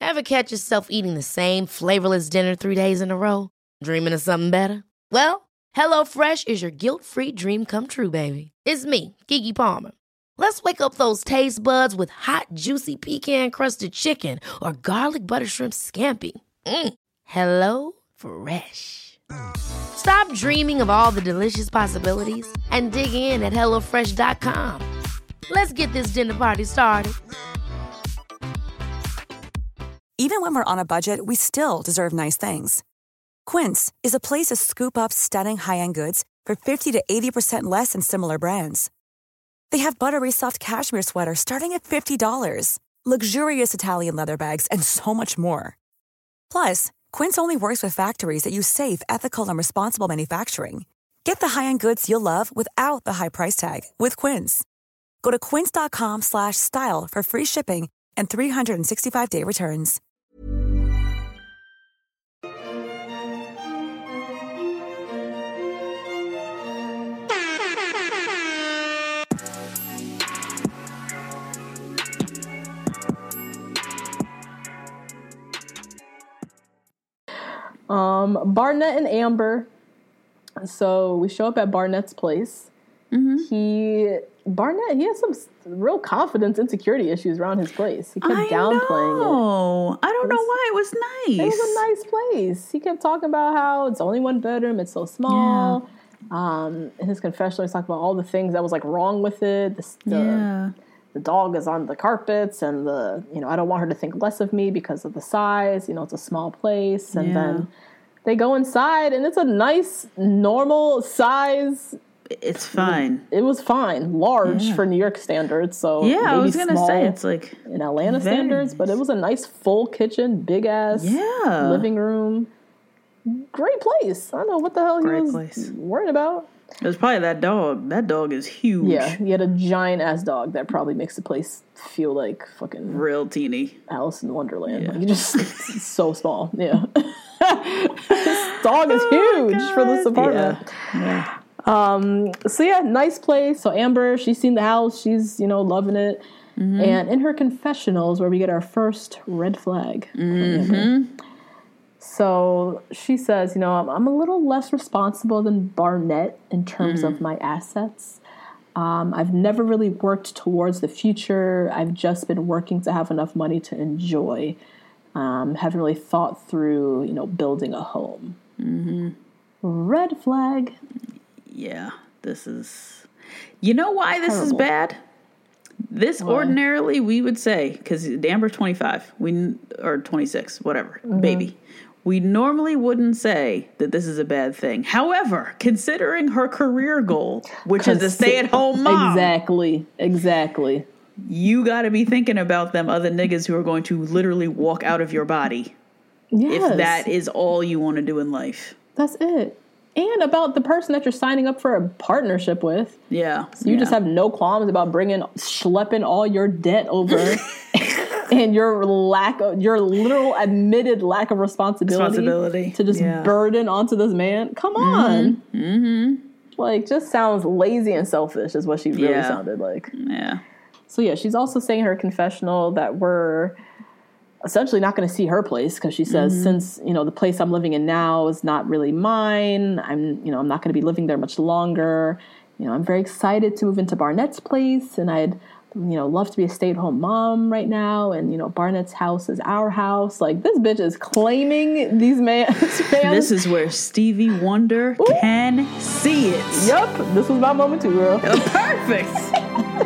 Ever catch yourself eating the same flavorless dinner 3 days in a row? Dreaming of something better? Well, HelloFresh is your guilt-free dream come true, baby. It's me, Keke Palmer. Let's wake up those taste buds with hot, juicy pecan-crusted chicken or garlic butter shrimp scampi. Hello Fresh. Stop dreaming of all the delicious possibilities and dig in at HelloFresh.com. Let's get this dinner party started. Even when we're on a budget, we still deserve nice things. Quince is a place to scoop up stunning high-end goods for 50 to 80% less than similar brands. They have buttery soft cashmere sweaters starting at $50, luxurious Italian leather bags, and so much more. Plus, Quince only works with factories that use safe, ethical, and responsible manufacturing. Get the high-end goods you'll love without the high price tag with Quince. Go to quince.com/style for free shipping and 365-day returns. Barnett and Amber. So we show up at Barnett's place. Mm-hmm. Barnett has some real confidence, insecurity issues around his place. He kept downplaying it. I don't know why. It was nice. It was a nice place. He kept talking about how it's only one bedroom, it's so small. Yeah. In his confessional, he's talking about all the things that was like wrong with it. The dog is on the carpets, and I don't want her to think less of me because of the size. It's a small place, and then they go inside, and it's a nice, normal size. It's fine. It was fine, large for New York standards. So I was gonna say it's like in Atlanta standards, but it was a nice full kitchen, big ass living room. Great place. I don't know what the hell he was worried about. It was probably that dog. That dog is huge. Yeah, he had a giant ass dog that probably makes the place feel like fucking real teeny Alice in Wonderland. Yeah. Like, he just so small. Yeah, this dog is huge for this apartment. Yeah. Nice place. So Amber, she's seen the house. She's loving it. Mm-hmm. And in her confessionals, where we get our first red flag from Amber. So she says, I'm a little less responsible than Barnett in terms of my assets. I've never really worked towards the future. I've just been working to have enough money to enjoy. Haven't really thought through, building a home. Mm-hmm. Red flag. Yeah, this is... You know why this is bad? This ordinarily we would say, because Amber's 25, or 26, whatever, baby. We normally wouldn't say that this is a bad thing. However, considering her career goal, which is a stay-at-home mom. Exactly. You got to be thinking about them other niggas who are going to literally walk out of your body. Yes. If that is all you want to do in life. That's it. And about the person that you're signing up for a partnership with. Yeah. So you just have no qualms about schlepping all your debt over and your literal admitted lack of responsibility to just burden onto this man. Come on. Mm-hmm. Like, just sounds lazy and selfish is what she really sounded like. Yeah. So she's also saying in her confessional that we're essentially not going to see her place, because she says, since, the place I'm living in now is not really mine, I'm not going to be living there much longer. I'm very excited to move into Barnett's place, and I'd, love to be a stay-at-home mom right now. And, Barnett's house is our house. Like, this bitch is claiming these fans. This is where Stevie Wonder can see it. Yep. This was my moment too, girl. Perfect.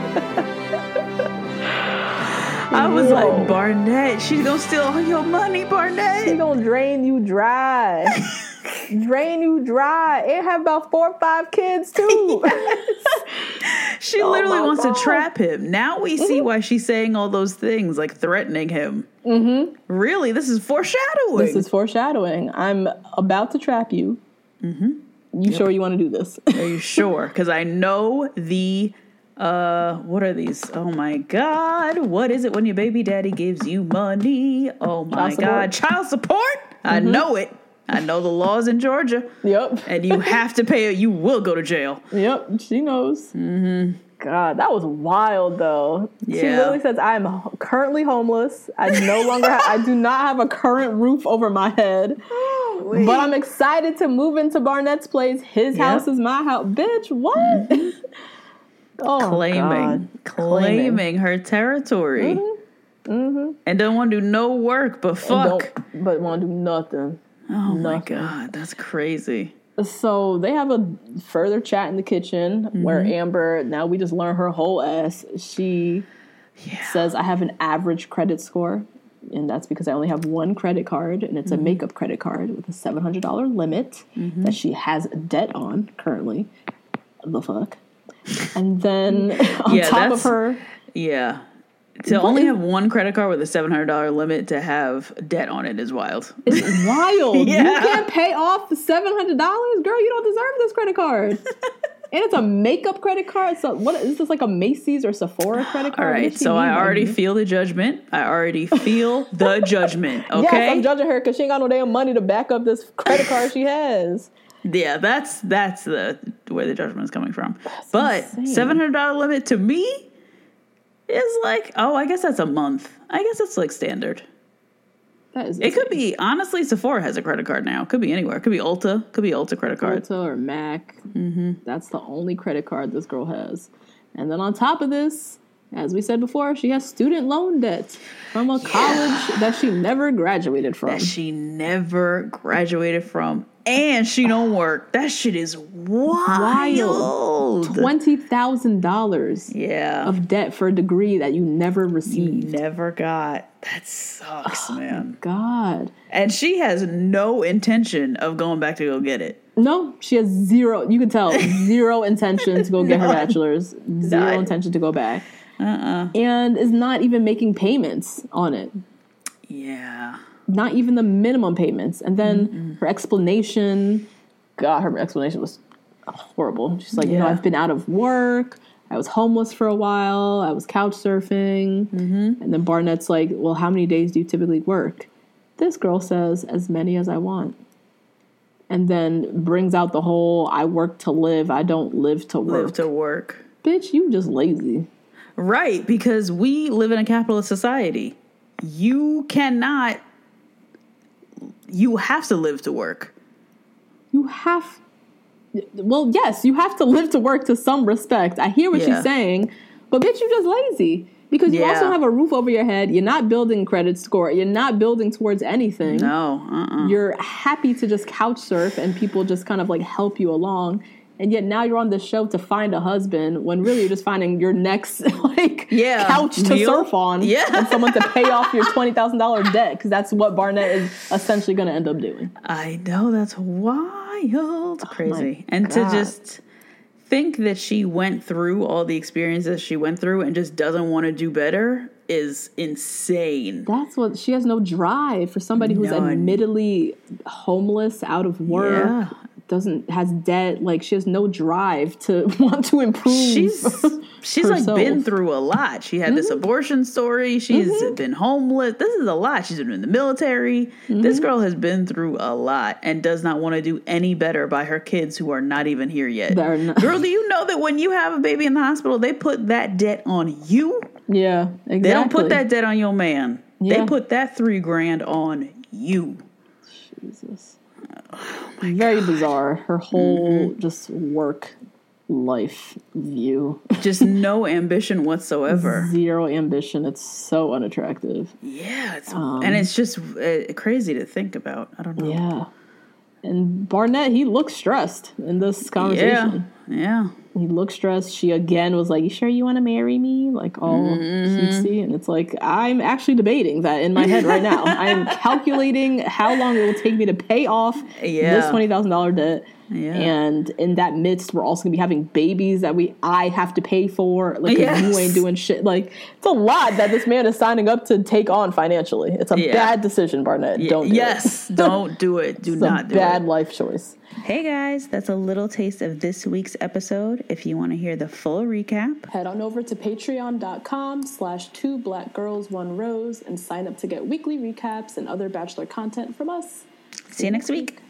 I was like, Barnett, she's gonna steal all your money, Barnett. She gonna drain you dry. Drain you dry. And have about 4 or 5 kids, too. Yes. She literally wants to trap him. Now we see why she's saying all those things, like threatening him. Mm-hmm. Really, this is foreshadowing. I'm about to trap you. Mm-hmm. You sure you want to do this? Are you sure? Because I know the... what are these? Oh my God. What is it when your baby daddy gives you money? Oh my God. Child support? Mm-hmm. I know it. I know the laws in Georgia. Yep. And you have to pay it. You will go to jail. Yep. She knows. Mm-hmm. God, that was wild though. Yeah. She literally says, I am currently homeless. I no longer I do not have a current roof over my head. Oh, but I'm excited to move into Barnett's place. His house is my house. Bitch, what? Mm-hmm. Claiming her territory. Mm-hmm. Mm-hmm. And don't want to do no work but fuck. But want to do nothing. Oh my God, that's crazy. So they have a further chat in the kitchen where Amber, now we just learn her whole ass. She says, I have an average credit score, and that's because I only have one credit card, and it's a makeup credit card with a $700 limit that she has debt on currently. The fuck? And then on top of her... Yeah. To only have one credit card with a $700 limit to have debt on it is wild. It's wild. You can't pay off the $700? Girl, you don't deserve this credit card. And it's a makeup credit card. So what is this, like a Macy's or Sephora credit card? All right, so I already feel the judgment. Okay? Yes, I'm judging her because she ain't got no damn money to back up this credit card she has. Yeah, that's where the judgment is coming from. But $700 limit to me is like, I guess that's a month. I guess it's like standard. That is it could be, honestly, Sephora has a credit card now. It could be anywhere. It could be Ulta. It could be Ulta credit card. Ulta or MAC. Mm-hmm. That's the only credit card this girl has. And then on top of this, as we said before, she has student loan debt from a college that she never graduated from. And she don't work. That shit is wild. $20,000 of debt for a degree that you never received. You never got. That sucks, man. God. And she has no intention of going back to go get it. No, she has zero. You can tell zero intention to go get her bachelor's. Zero intention to go back. And is not even making payments on it. Yeah. Not even the minimum payments. And then her explanation, God, her explanation was horrible. She's like, I've been out of work. I was homeless for a while. I was couch surfing. Mm-hmm. And then Barnett's like, well, how many days do you typically work? This girl says, as many as I want. And then brings out the whole, I work to live. I don't live to work. Bitch, you just lazy. Right, because we live in a capitalist society. You have to live to work. Well, yes, you have to live to work to some respect. I hear what she's saying, but bitch, you just lazy. Because you also have a roof over your head. You're not building credit score. You're not building towards anything. No. You're happy to just couch surf and people just kind of like help you along. And yet now you're on this show to find a husband when really you're just finding your next couch to surf on and someone to pay off your $20,000 debt, because that's what Barnett is essentially going to end up doing. I know, that's wild. Crazy. And to just think that she went through all the experiences she went through and just doesn't want to do better is insane. That's what, she has no drive for somebody who's admittedly homeless, out of work. Yeah. Has debt, like she has no drive to want to improve. She's like been through a lot. She had this abortion story. She's been homeless. This is a lot. She's been in the military. This girl has been through a lot and does not want to do any better by her kids who are not even here yet. Girl, do you know that when you have a baby in the hospital, they put that debt on you? Yeah, exactly. They don't put that debt on your man. Yeah. They put that $3,000 on you. Jesus. Oh very bizarre. Her whole just work life view. Just no ambition whatsoever. Zero ambition. It's so unattractive. Yeah. And it's just crazy to think about. I don't know. Yeah. And Barnett, he looks stressed in this conversation. Yeah. He looked stressed. She again was like, you sure you want to marry me? Like all cutesy. And it's like, I'm actually debating that in my head right now. I'm calculating how long it will take me to pay off this $20,000 debt. Yeah. And in that midst, we're also going to be having babies that I have to pay for. Like, you ain't doing shit. Like, it's a lot that this man is signing up to take on financially. It's a bad decision, Barnett. Don't do it. Don't do it. Do not do it. It's a bad life choice. Hey guys, that's a little taste of this week's episode. If you want to hear the full recap, head on over to patreon.com/2blackgirls1rose and sign up to get weekly recaps and other Bachelor content from us. See you next week.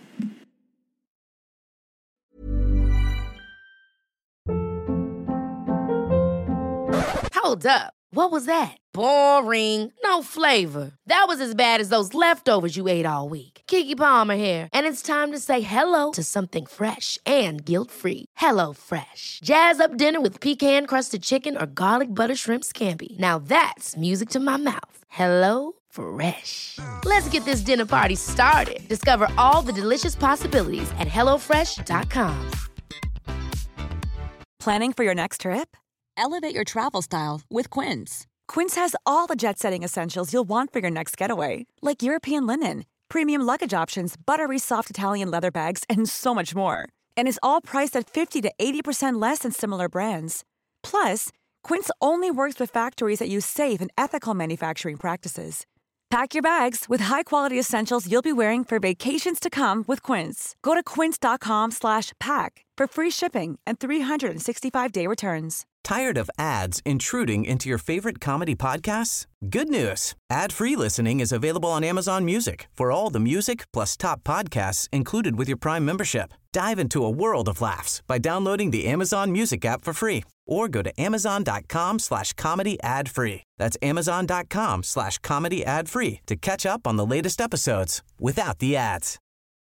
Hold up. What was that? Boring. No flavor. That was as bad as those leftovers you ate all week. Keke Palmer here, and it's time to say hello to something fresh and guilt-free. Hello Fresh. Jazz up dinner with pecan-crusted chicken or garlic butter shrimp scampi. Now that's music to my mouth. Hello Fresh. Let's get this dinner party started. Discover all the delicious possibilities at hellofresh.com. Planning for your next trip? Elevate your travel style with Quince. Quince has all the jet-setting essentials you'll want for your next getaway, like European linen, premium luggage options, buttery soft Italian leather bags, and so much more. And is all priced at 50 to 80% less than similar brands. Plus, Quince only works with factories that use safe and ethical manufacturing practices. Pack your bags with high-quality essentials you'll be wearing for vacations to come with Quince. Go to quince.com/pack for free shipping and 365-day returns. Tired of ads intruding into your favorite comedy podcasts? Good news. Ad-free listening is available on Amazon Music for all the music plus top podcasts included with your Prime membership. Dive into a world of laughs by downloading the Amazon Music app for free or go to amazon.com/comedy ad-free. That's amazon.com/comedy ad-free to catch up on the latest episodes without the ads.